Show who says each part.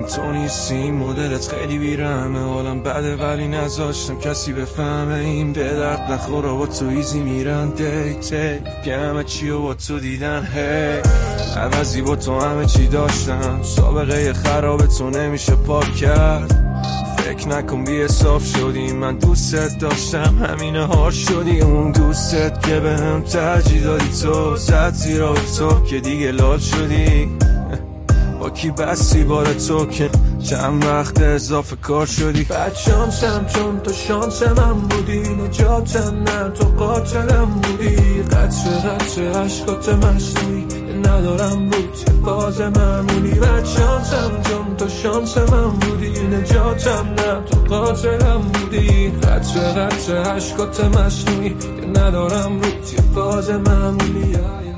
Speaker 1: تو نیستی این مدلت خیلی بیرمه، حالم بده ولی نذاشتم کسی بفهمه. این به درد نخوره با تو ایزی میرن دیت، همه چی و با تو دیدن. هی عوضی با تو همه چی داشتم، سابقه خراب تو نمیشه پاک کرد. فکر نکن بی حساب شدی، من دوست داشتم همینه ها شدی. اون دوستت که به هم ترجیح دادی تو زد زیرا به تو که دیگه لال شدی. با کی بستی بار تو که چند وقت اضافه کار شدی. بد شانسم چون تو شانس من بودی، نجاتم نه تو قاتلم بودی. قطره عشقات مصنوعی ندارم بود چه باز معمولی. بد شانسم چون تو شانس من بودی، نجاتم نه تو قاتلم بودی. قطره عشقات مصنوعی ندارم بود چه باز معمولی.